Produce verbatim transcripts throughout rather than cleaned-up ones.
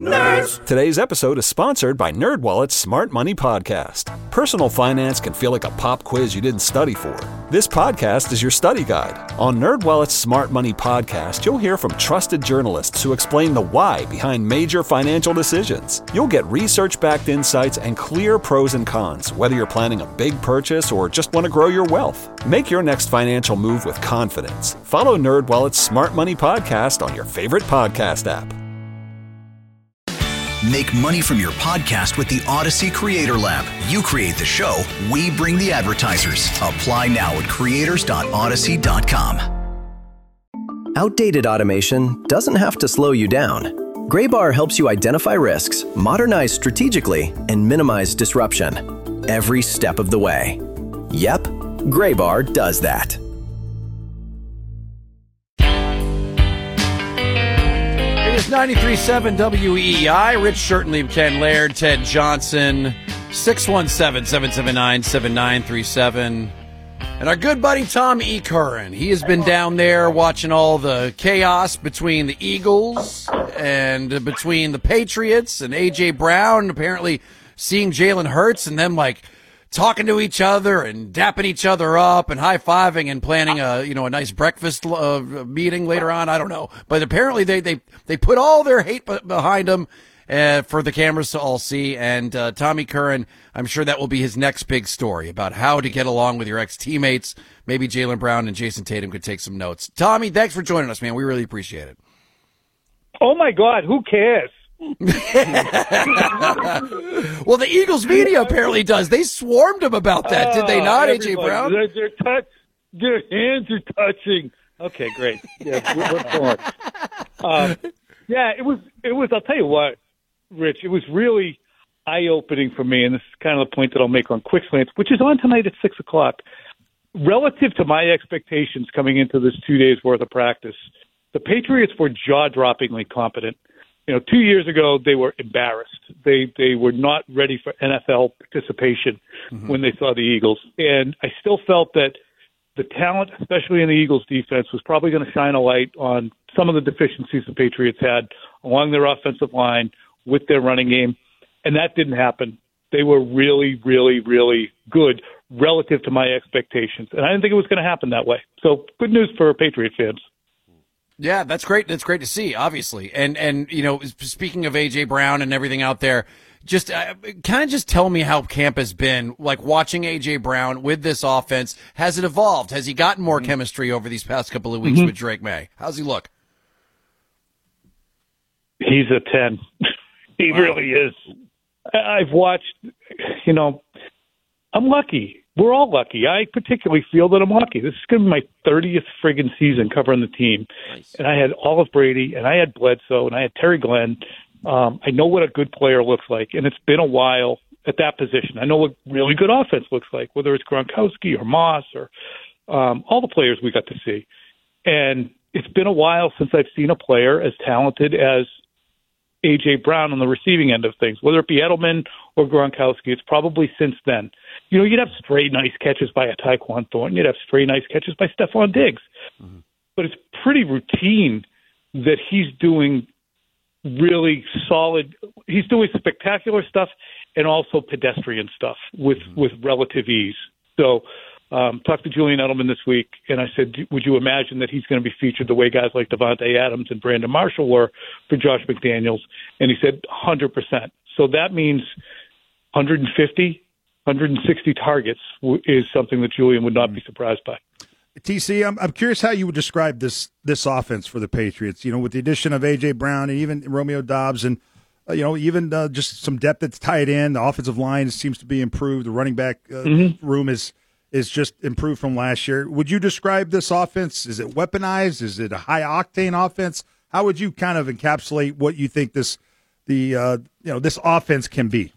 Nerds! Today's episode is sponsored by NerdWallet's Smart Money Podcast. Personal finance can feel like a pop quiz you didn't study for. This podcast is your study guide. On NerdWallet's Smart Money Podcast, you'll hear from trusted journalists who explain the why behind major financial decisions. You'll get research-backed insights and clear pros and cons, whether you're planning a big purchase or just want to grow your wealth. Make your next financial move with confidence. Follow NerdWallet's Smart Money Podcast on your favorite podcast app. Make money from your podcast with the Odyssey Creator Lab. You create the show, we bring the advertisers. Apply now at creators dot odyssey dot com. Outdated automation doesn't have to slow you down. Graybar helps you identify risks, modernize strategically, and minimize disruption every step of the way. Yep, Graybar does that. It's ninety-three point seven W E E I. Rich Shirtley, Ken Laird, Ted Johnson, six one seven, seven seven nine, seven nine three seven. And our good buddy Tom E. Curran. He has been down there watching all the chaos between the Eagles and between the Patriots and A J. Brown, apparently seeing Jalen Hurts and them like talking to each other and dapping each other up and high-fiving and planning a, you know, a nice breakfast uh, meeting later on. I don't know. But apparently they, they, they put all their hate behind them uh, for the cameras to all see. And uh, Tommy Curran, I'm sure that will be his next big story about how to get along with your ex-teammates. Maybe Jaylen Brown and Jason Tatum could take some notes. Tommy, thanks for joining us, man. We really appreciate it. Oh, my God. Who cares? Well, the Eagles media apparently does. They swarmed him about that, did they not, uh, A J. Brown? Their, their, touch, their hands are touching. Okay, great. Yeah, what's going on? Um, yeah, it was. It was. I'll tell you what, Rich. It was really eye-opening for me, and this is kind of the point that I'll make on Quick Slants, which is on tonight at six o'clock. Relative to my expectations coming into this two days worth of practice, the Patriots were jaw-droppingly competent. You know, two years ago, they were embarrassed. They they were not ready for N F L participation mm-hmm. when they saw the Eagles. And I still felt that the talent, especially in the Eagles defense, was probably going to shine a light on some of the deficiencies the Patriots had along their offensive line with their running game. And that didn't happen. They were really, really, really good relative to my expectations. And I didn't think it was going to happen that way. So good news for Patriot fans. Yeah, that's great. That's great to see, obviously. And, and you know, speaking of A J. Brown and everything out there, just uh, kind of just tell me how camp has been, like watching A J. Brown with this offense. Has it evolved? Has he gotten more mm-hmm. chemistry over these past couple of weeks mm-hmm. with Drake May? How's he look? He's a ten. He wow. really is. I've watched, you know, I'm lucky. We're all lucky. I particularly feel that I'm lucky. This is going to be my thirtieth friggin' season covering the team. Nice. And I had Olive Brady, and I had Bledsoe, and I had Terry Glenn. Um, I know what a good player looks like, and it's been a while at that position. I know what really good offense looks like, whether it's Gronkowski or Moss or um, all the players we got to see. And it's been a while since I've seen a player as talented as A J. Brown on the receiving end of things, whether it be Edelman or Gronkowski. It's probably since then. You know, you'd have stray nice catches by a Tyquan Thornton. You'd have stray nice catches by Stephon Diggs. Mm-hmm. But it's pretty routine that he's doing really solid. He's doing spectacular stuff and also pedestrian stuff with, mm-hmm. with relative ease. So um, talked to Julian Edelman this week, and I said, would you imagine that he's going to be featured the way guys like Devontae Adams and Brandon Marshall were for Josh McDaniels? And he said one hundred percent. So that means one hundred fifty, one hundred sixty targets is something that Julian would not be surprised by. T C, I'm, I'm curious how you would describe this this offense for the Patriots, you know, with the addition of A J. Brown and even Romeo Doubs and, uh, you know, even uh, just some depth that's tied in. The offensive line seems to be improved. The running back uh, mm-hmm. room is is just improved from last year. Would you describe this offense? Is it weaponized? Is it a high-octane offense? How would you kind of encapsulate what you think this the uh, you know this offense can be?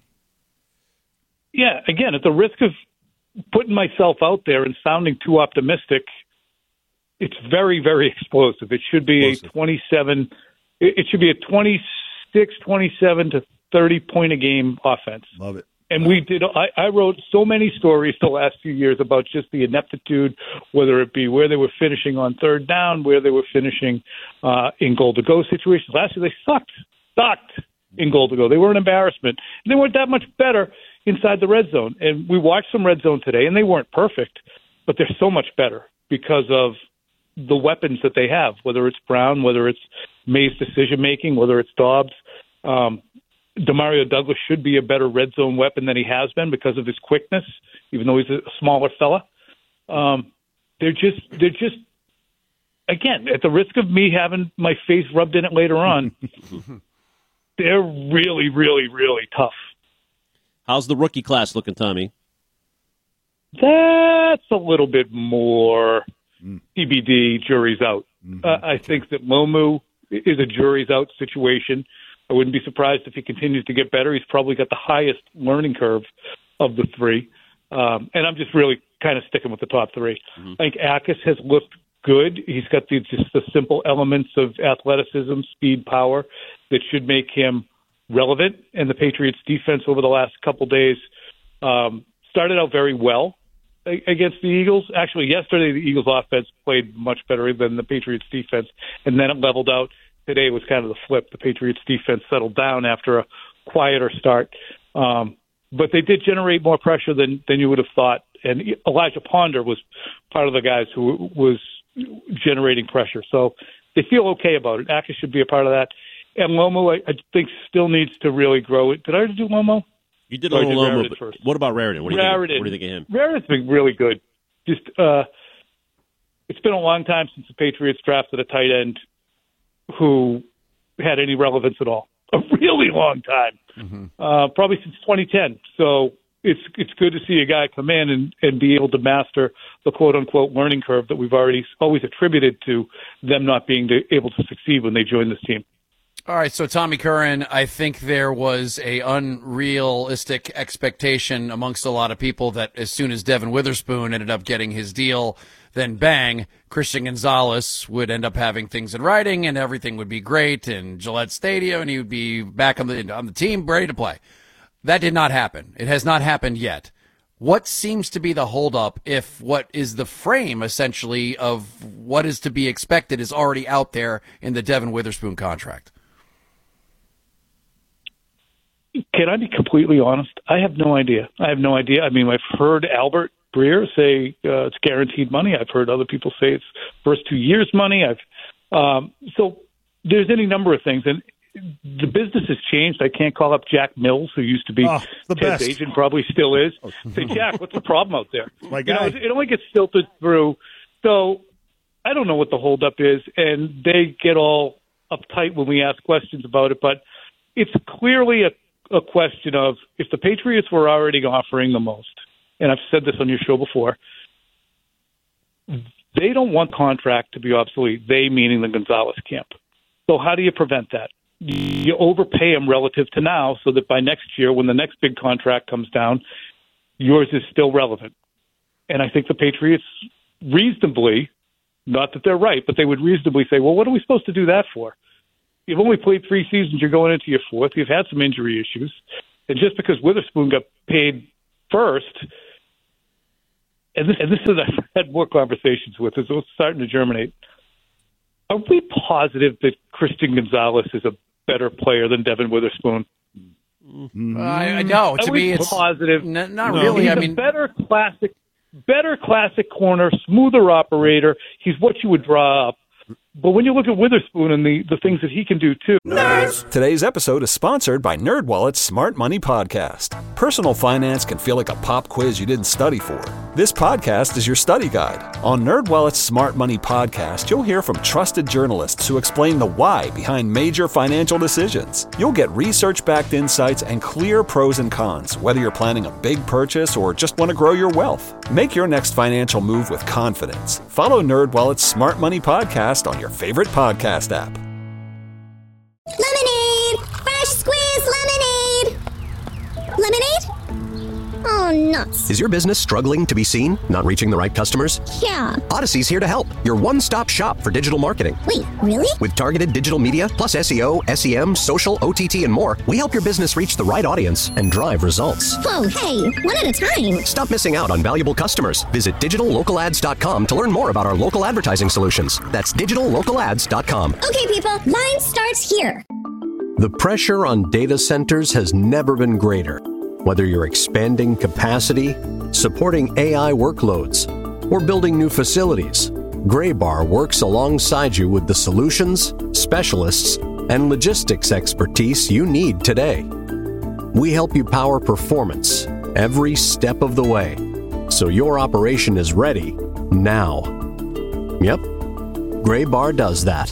Yeah, again, at the risk of putting myself out there and sounding too optimistic, it's very, very explosive. It should be explosive. a twenty-seven. It should be a twenty-six, twenty-seven to thirty point a game offense. Love it. And we did. I, I wrote so many stories the last few years about just the ineptitude, whether it be where they were finishing on third down, where they were finishing uh, in goal to go situations. Last year they sucked, sucked. in goal to go. They were an embarrassment. And they weren't that much better inside the red zone. And we watched some red zone today, and they weren't perfect, but they're so much better because of the weapons that they have, whether it's Brown, whether it's May's decision-making, whether it's Dobbs. Um, Demario Douglas should be a better red zone weapon than he has been because of his quickness, even though he's a smaller fella. Um, they're just, they're just, again, at the risk of me having my face rubbed in it later on, they're really, really, really tough. How's the rookie class looking, Tommy? That's a little bit more T B D, jury's out. Mm-hmm. Uh, I think that Lomu is a jury's out situation. I wouldn't be surprised if he continues to get better. He's probably got the highest learning curve of the three. Um, and I'm just really kind of sticking with the top three. Mm-hmm. I think Akis has looked good. He's got the, just the simple elements of athleticism, speed, power that should make him relevant. And the Patriots defense over the last couple days um, started out very well against the Eagles. Actually, yesterday the Eagles offense played much better than the Patriots defense, and then it leveled out. Today was kind of the flip. The Patriots defense settled down after a quieter start. Um, but they did generate more pressure than, than you would have thought. And Elijah Ponder was part of the guys who was generating pressure. So they feel okay about it. Akis should be a part of that. And Lomo, I, I think, still needs to really grow it. Did I already do Lomo? You did a little Lomo, but first. What about Raritan? What do you Raritan. think? What do you think of him? Raritan's been really good. Just, uh, it's been a long time since the Patriots drafted a tight end who had any relevance at all. A really long time, mm-hmm. uh, probably since twenty ten. So it's it's good to see a guy come in and, and be able to master the quote unquote learning curve that we've already always attributed to them not being to, able to succeed when they join this team. All right, so Tommy Curran, I think there was a unrealistic expectation amongst a lot of people that as soon as Devin Witherspoon ended up getting his deal, then bang, Christian Gonzalez would end up having things in writing and everything would be great in Gillette Stadium and he would be back on the on the team ready to play. That did not happen. It has not happened yet. What seems to be the holdup if what is the frame, essentially, of what is to be expected is already out there in the Devin Witherspoon contract? Can I be completely honest? I have no idea. I have no idea. I mean, I've heard Albert Breer say uh, it's guaranteed money. I've heard other people say it's first two years' money. I've um, so there's any number of things, and the business has changed. I can't call up Jack Mills, who used to be oh, Ted's best. agent, probably still is. Say, Jack, what's the problem out there? My you guy. know, it only gets filtered through. So I don't know what the holdup is, and they get all uptight when we ask questions about it. But it's clearly a a question of if the Patriots were already offering the most, and I've said this on your show before, they don't want contract to be obsolete, they meaning the Gonzalez camp. So how do you prevent that? You overpay them relative to now so that by next year, when the next big contract comes down, yours is still relevant. And I think the Patriots reasonably, not that they're right, but they would reasonably say, well, what are we supposed to do that for? You've only played three seasons. You're going into your fourth. You've had some injury issues. And just because Witherspoon got paid first, and this, and this is I've had more conversations with, it's starting to germinate. Are we positive that Christian Gonzalez is a better player than Devin Witherspoon? Mm-hmm. Uh, I know. To Are me, we it's positive. N- not no. really. He's I mean, a better classic, better classic corner, smoother operator. He's what you would draw up. But when you look at Witherspoon and the, the things that he can do, too. Nerds! Today's episode is sponsored by NerdWallet's Smart Money Podcast. Personal finance can feel like a pop quiz you didn't study for. This podcast is your study guide. On NerdWallet's Smart Money Podcast, you'll hear from trusted journalists who explain the why behind major financial decisions. You'll get research-backed insights and clear pros and cons, whether you're planning a big purchase or just want to grow your wealth. Make your next financial move with confidence. Follow NerdWallet's Smart Money Podcast on your favorite podcast app. Lemonade! Fresh squeezed lemonade! Lemonade? Oh, nuts. Is your business struggling to be seen? Not reaching the right customers? Yeah. Odyssey's here to help. Your one-stop shop for digital marketing. Wait, really? With targeted digital media, plus S E O, S E M, social, O T T, and more, we help your business reach the right audience and drive results. Whoa, hey, one at a time. Stop missing out on valuable customers. Visit digital local ads dot com to learn more about our local advertising solutions. That's digital local ads dot com. Okay, people, line starts here. The pressure on data centers has never been greater. Whether you're expanding capacity, supporting A I workloads, or building new facilities, Graybar works alongside you with the solutions, specialists, and logistics expertise you need today. We help you power performance every step of the way, so your operation is ready now. Yep, Graybar does that.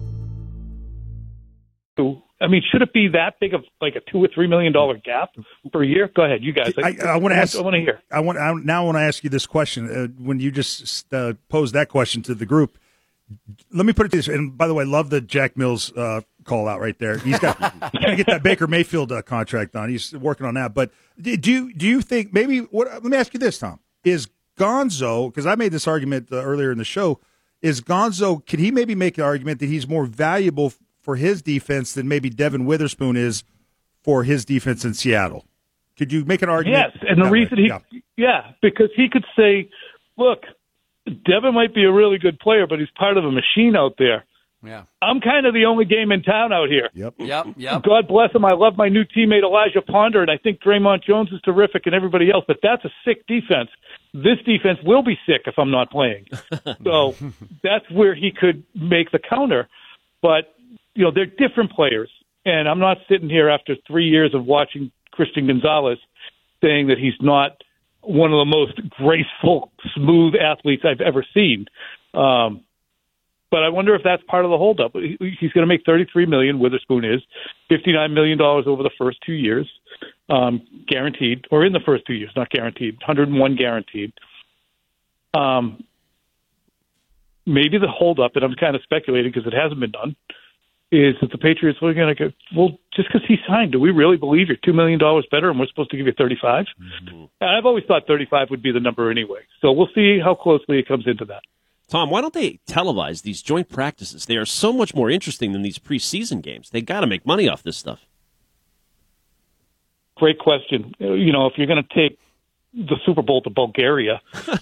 I mean, should it be that big of like a two or three million dollar gap per year? Go ahead, you guys. I, I, I want to ask. I want to hear. I want. I now want to ask you this question. Uh, when you just uh, posed that question to the group, let me put it to this. And by the way, love the Jack Mills uh, call out right there. He's got he's got to get that Baker Mayfield uh, contract on. He's working on that. But do you do you think maybe? What? Let me ask you this, Tom. Is Gonzo? Because I made this argument uh, earlier in the show. Is Gonzo? Can he maybe make an argument that he's more valuable for his defense than maybe Devin Witherspoon is for his defense in Seattle? Could you make an argument? Yes, and the reason way? he, yeah. yeah, because he could say, look, Devin might be a really good player, but he's part of a machine out there. Yeah, I'm kind of the only game in town out here. Yep, yep, yep. God bless him. I love my new teammate Elijah Ponder, and I think Draymond Jones is terrific and everybody else, but that's a sick defense. This defense will be sick if I'm not playing. So that's where he could make the counter. But you know, they're different players, and I'm not sitting here after three years of watching Christian Gonzalez saying that he's not one of the most graceful, smooth athletes I've ever seen. Um, but I wonder if that's part of the holdup. He's going to make thirty-three million dollars, Witherspoon is, fifty-nine million dollars over the first two years, um, guaranteed, or in the first two years, not guaranteed, one hundred one guaranteed. Um, maybe the holdup, and I'm kind of speculating because it hasn't been done, is that the Patriots are going to go, well, just because he signed, do we really believe you're two million dollars better and we're supposed to give you thirty-five? Mm-hmm. And I've always thought thirty-five would be the number anyway. So we'll see how closely it comes into that. Tom, why don't they televise these joint practices? They are so much more interesting than these preseason games. They got to make money off this stuff. Great question. You know, if you're going to take the Super Bowl to Bulgaria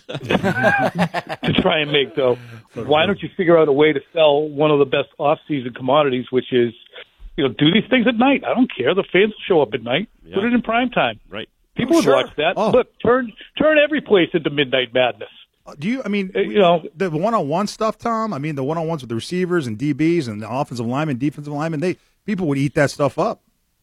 to try and make dough, why don't you figure out a way to sell one of the best off-season commodities, which is, you know, do these things at night. I don't care. The fans will show up at night. Yeah. Put it in prime time. Right. People oh, would sure. watch that. Oh. Look, turn turn every place into Midnight Madness. Do you, I mean, uh, you know, the one-on-one stuff, Tom? I mean, the one-on-ones with the receivers and D Bs and the offensive linemen, defensive linemen, they people would eat that stuff up.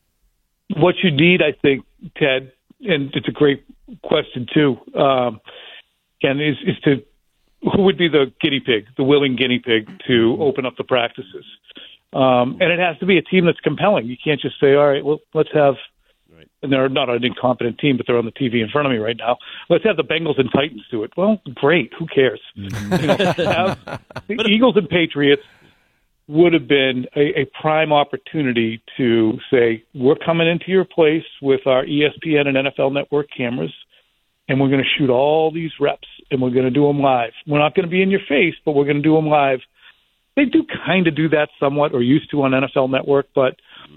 What you need, I think, Ted, and it's a great question, too, um, Ken, is, is to who would be the guinea pig, the willing guinea pig to open up the practices? Um, and it has to be a team that's compelling. You can't just say, all right, well, let's have right. – and they're not an incompetent team, but they're on the T V in front of me right now. Let's have the Bengals and Titans do it. Well, great. Who cares? Mm-hmm. You know, have the Eagles and Patriots would have been a, a prime opportunity to say, we're coming into your place with our E S P N and N F L Network cameras, and we're going to shoot all these reps, and we're going to do them live. We're not going to be in your face, but we're going to do them live. They do kind of do that somewhat, or used to on N F L Network, but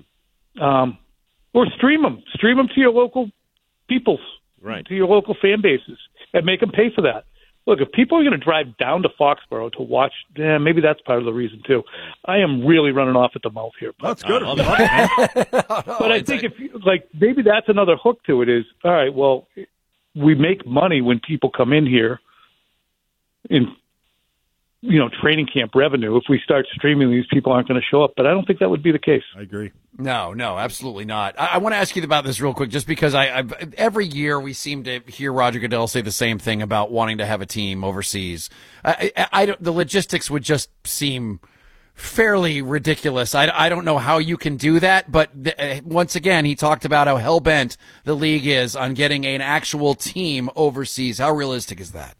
um, or stream them. Stream them to your local peoples, right. to your local fan bases, and make them pay for that. Look, if people are going to drive down to Foxborough to watch, eh, maybe that's part of the reason, too. I am really running off at the mouth here. But, that's good. I love it. But I think, if you, like, maybe that's another hook to it is, all right, well, we make money when people come in here in, you know, training camp revenue. If we start streaming, these people aren't going to show up. But I don't think that would be the case. I agree. No, no, absolutely not. I, I want to ask you about this real quick, just because I I've, every year we seem to hear Roger Goodell say the same thing about wanting to have a team overseas. I, I, I don't, the logistics would just seem fairly ridiculous. I, I don't know how you can do that, but th- once again, he talked about how hell-bent the league is on getting an actual team overseas. How realistic is that?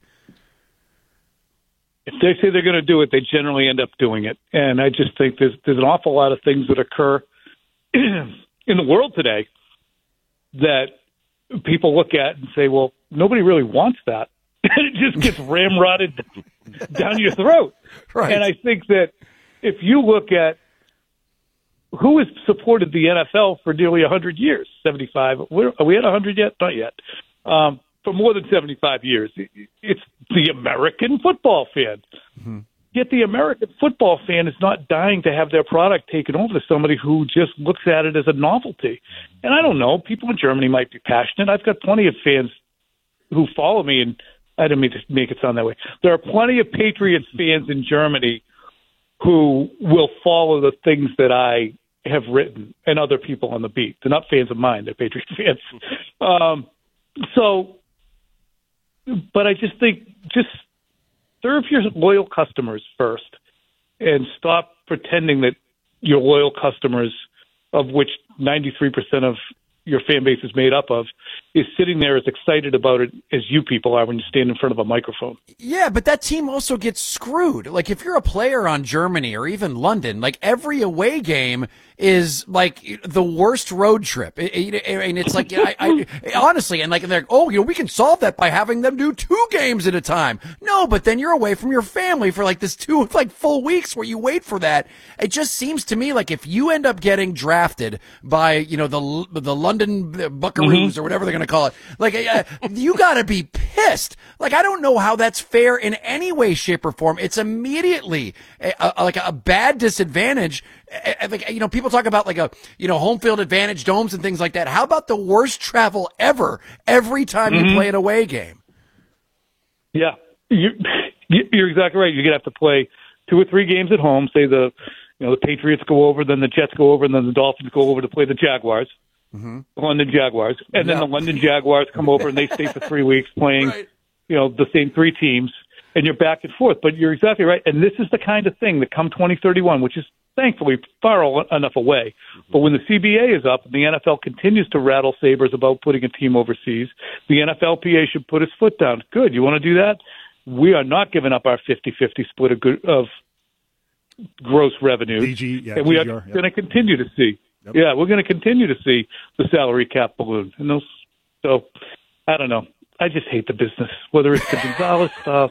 If they say they're going to do it, they generally end up doing it. And I just think there's there's an awful lot of things that occur in the world today that people look at and say, well, nobody really wants that. And it just gets ramrodded down your throat. Right. And I think that if you look at who has supported the N F L for nearly one hundred years, seventy-five, are we at one hundred yet? Not yet. Um, for more than seventy-five years, it's the American football fan. Mm-hmm. Yet the American football fan is not dying to have their product taken over to somebody who just looks at it as a novelty. And I don't know, people in Germany might be passionate. I've got plenty of fans who follow me, and I didn't mean to make it sound that way. There are plenty of Patriots fans in Germany who will follow the things that I have written and other people on the beat. They're not fans of mine, they're Patriots fans. Um, so, but I just think just serve your loyal customers first and stop pretending that your loyal customers, of which ninety-three percent of your fan base is made up of, is sitting there as excited about it as you people are when you stand in front of a microphone. Yeah, but that team also gets screwed. Like, if you're a player on Germany or even London, like, every away game is like the worst road trip. It, it, it, and it's like, I, I honestly, and like, and they're like, oh, you know, we can solve that by having them do two games at a time. No, but then you're away from your family for like this two, like full weeks where you wait for that. It just seems to me like if you end up getting drafted by, you know, the, the London Buckaroos mm-hmm. or whatever they're going to call it, like, uh, you got to be pissed. Like, I don't know how that's fair in any way, shape, or form. It's immediately a, a, like a bad disadvantage. Like, you know, people talk about like a, you know, home field advantage, domes and things like that. How about the worst travel ever every time mm-hmm. you play an away game? Yeah, you, you're exactly right. You're going to have to play two or three games at home. Say the, you know, the Patriots go over, then the Jets go over, and then the Dolphins go over to play the Jaguars. Mm-hmm. The London Jaguars, and then yeah. the London Jaguars come over and they stay for three weeks playing, right. you know, the same three teams, and you're back and forth. But you're exactly right, and this is the kind of thing that come twenty thirty-one, which is thankfully far enough away. Mm-hmm. But when the C B A is up and the N F L continues to rattle sabers about putting a team overseas, the N F L P A should put its foot down. Good, you want to do that? We are not giving up our fifty-fifty split of, good, of gross revenue, D G, yeah, and we G are G R, yep. going to continue to see. Yep. Yeah, we're going to continue to see the salary cap balloon. And those, so, I don't know. I just hate the business, whether it's the Gonzalez stuff.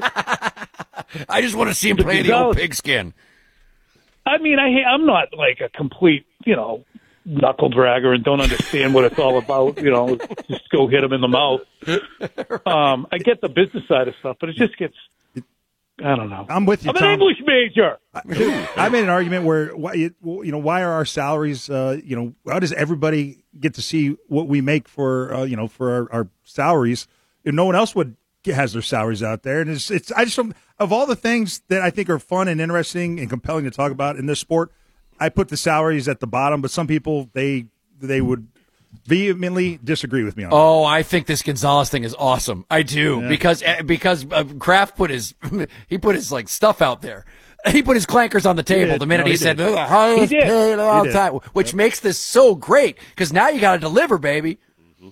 I just want to see him play the old pigskin. I mean, I, I'm not like a complete, you know, knuckle dragger and don't understand what it's all about. You know, just go hit him in the mouth. Um, I get the business side of stuff, but it just gets... I don't know. I'm with you, I'm Tom. an English major. I, I made an argument where, why, you know, why are our salaries, uh, you know, how does everybody get to see what we make for, uh, you know, for our, our salaries? If no one else would has their salaries out there. And it's, it's, I just, of all the things that I think are fun and interesting and compelling to talk about in this sport, I put the salaries at the bottom, but some people, they, they would vehemently disagree with me on oh, that. I think this Gonzalez thing is awesome. I do yeah. because because uh, Kraft put his he put his like stuff out there. He put his clankers on the table the minute no, he, he said the highest paid all time, which yep. makes this so great because now you got to deliver, baby.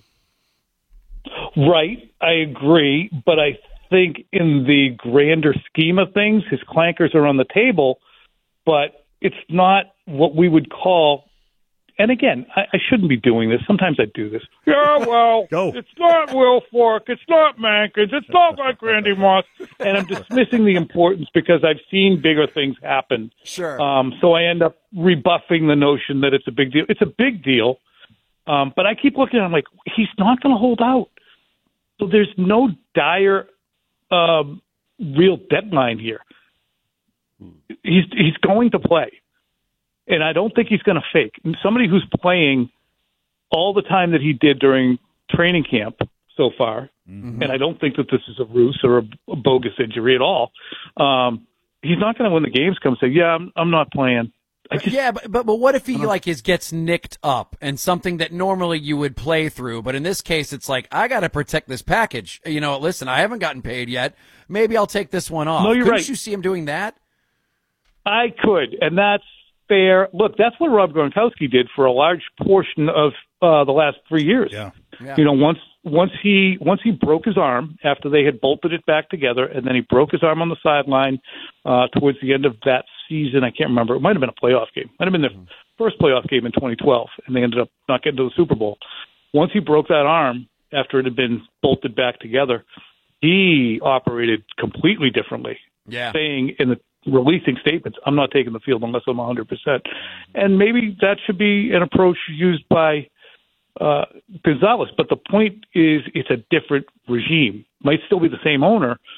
Right, I agree, but I think in the grander scheme of things, his clankers are on the table, but it's not what we would call. And again, I, I shouldn't be doing this. Sometimes I do this. Yeah, well, Go. It's not Will Fork. It's not Mankins. It's not like Randy Moss. And I'm dismissing the importance because I've seen bigger things happen. Sure. Um, so I end up rebuffing the notion that it's a big deal. It's a big deal. Um, but I keep looking at him like, he's not going to hold out. So there's no dire um, real deadline here. He's He's going to play. And I don't think he's going to fake. Somebody who's playing all the time that he did during training camp so far, mm-hmm. and I don't think that this is a ruse or a, a bogus injury at all, um, he's not going to win the games come say, yeah, I'm, I'm not playing. I just, yeah, but, but but what if he like is gets nicked up and something that normally you would play through, but in this case it's like, I got to protect this package. You know, listen, I haven't gotten paid yet. Maybe I'll take this one off. No, you're Couldn't right. you see him doing that? I could, and that's fair. Look, that's what Rob Gronkowski did for a large portion of uh, the last three years. Yeah. yeah. You know, once once he once he broke his arm after they had bolted it back together, and then he broke his arm on the sideline uh, towards the end of that season. I can't remember. It might have been a playoff game. It might have been the mm-hmm. first playoff game in twenty twelve, and they ended up not getting to the Super Bowl. Once he broke that arm after it had been bolted back together, he operated completely differently. Yeah. Saying in the releasing statements, I'm not taking the field unless I'm one hundred percent. And maybe that should be an approach used by uh, Gonzalez. But the point is it's a different regime. Might still be the same owner,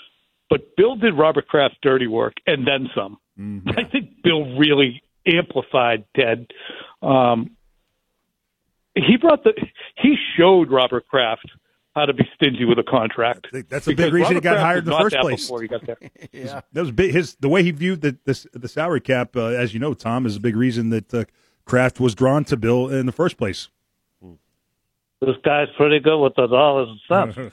but Bill did Robert Kraft's dirty work and then some. Mm-hmm. I think Bill really amplified Ted. Um, he brought the he showed Robert Kraft how to be stingy with a contract. That's a big reason Robert he got Kraft hired in the first place. Before he got there. yeah, that was big. His the way he viewed the the, the salary cap, uh, as you know, Tom, is a big reason that uh, Kraft was drawn to Bill in the first place. This guy's pretty good with the dollars and cents.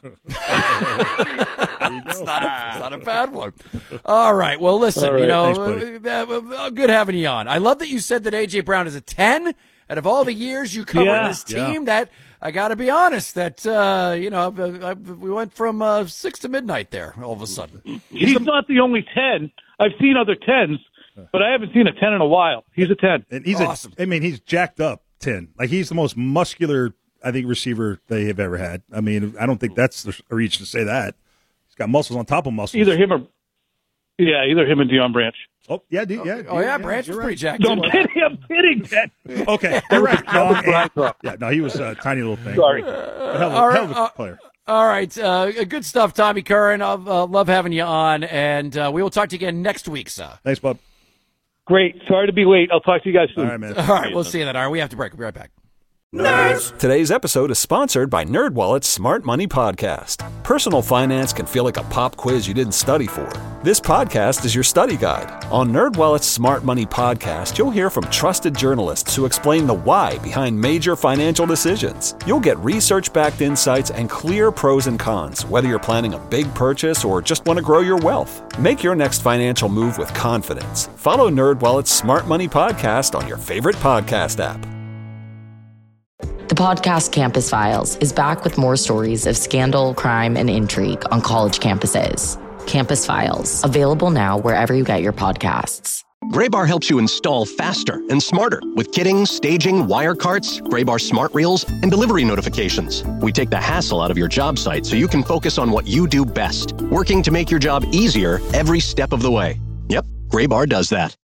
It's not, a, it's not a bad one. All right. Well, listen, right. you know, Thanks, uh, good having you on. I love that you said that A J. Brown is a ten. Out of all the years you covered yeah, this team, yeah. that I got to be honest, that, uh, you know, I, I, we went from uh, six to midnight there all of a sudden. He's, He's not the only ten. I've seen other tens, but I haven't seen a ten in a while. He's a ten. And he's awesome. A, I mean, he's jacked up ten. Like, he's the most muscular, I think, receiver they have ever had. I mean, I don't think that's the reach to say that. He's got muscles on top of muscles. Either him or, yeah, either him and Deion Branch. Oh, yeah, D, yeah. Oh, yeah, yeah Branch was right. pretty jacked. No, I'm kidding. I'm kidding, Ted. Okay, you're right. No, yeah, no, he was a tiny little thing. Sorry. Uh, hell, hell of a uh, player. All right. Uh, good stuff, Tommy Curran. I uh, love having you on, and uh, we will talk to you again next week, sir. Thanks, bud. Great. Sorry to be late. I'll talk to you guys soon. All right, man. All right, we'll see you then. All right, we have to break. We'll be right back. Nerds. Today's episode is sponsored by NerdWallet's Smart Money Podcast. Personal finance can feel like a pop quiz you didn't study for. This podcast is your study guide. On NerdWallet's Smart Money Podcast, you'll hear from trusted journalists who explain the why behind major financial decisions. You'll get research-backed insights and clear pros and cons, whether you're planning a big purchase or just want to grow your wealth. Make your next financial move with confidence. Follow NerdWallet's Smart Money Podcast on your favorite podcast app. The podcast Campus Files is back with more stories of scandal, crime, and intrigue on college campuses. Campus Files, available now wherever you get your podcasts. Graybar helps you install faster and smarter with kitting, staging, wire carts, Graybar smart reels, and delivery notifications. We take the hassle out of your job site so you can focus on what you do best, working to make your job easier every step of the way. Yep, Graybar does that.